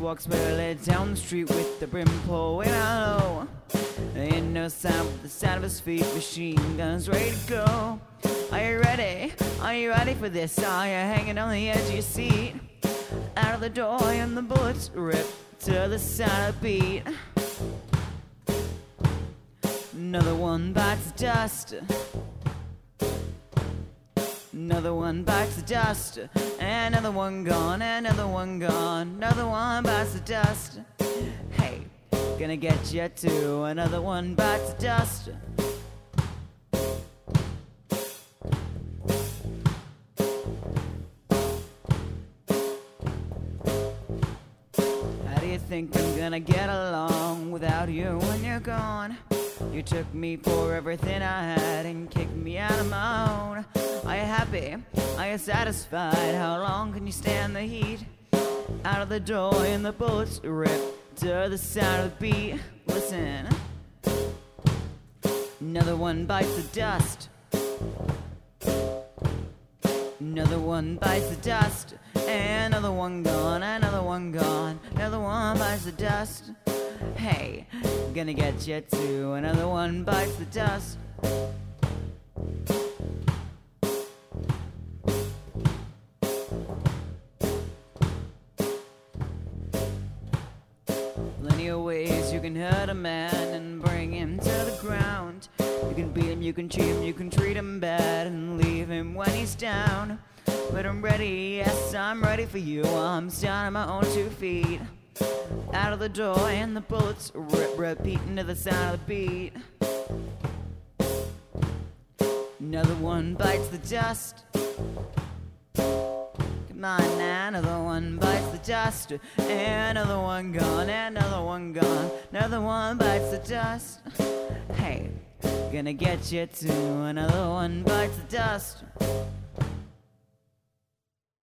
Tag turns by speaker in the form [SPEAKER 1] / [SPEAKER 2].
[SPEAKER 1] walks barely down the street with the brim pulled way down low. Ain't no sound with the sound of his feet, machine guns ready to go. Are you ready? Are you ready for this? Are you hanging on the edge of your seat? Out of the door and the bullets rip to the sound of the beat. Another one bites the dust. Another one bites the dust. Another one gone, another one gone. Another one bites the dust. Hey, gonna get you too. Another one bites the dust. How do you think I'm gonna get along without you when you're gone? You took me for everything I had and kicked me out of my own. Are you happy? Are you satisfied? How long can you stand the heat? Out of the door and the bullets rip to the sound of the beat. Listen. Another one bites the dust. Another one bites the dust. Another one gone, another one gone. Another one bites the dust. Hey, gonna get you too. Another one bites the dust. Plenty of ways you can hurt a man and bring him to the ground. You can beat him, you can cheat him, you can treat him bad and leave him when he's down. But I'm ready, yes, I'm ready for you. I'm standing on my own 2 feet. Out of the door and the bullets rip, repeating to the sound of the beat. Another one bites the dust. Come on now, another one bites the dust. Another one gone, another one gone. Another one bites the dust. Hey, gonna get you too. Another one bites the dust.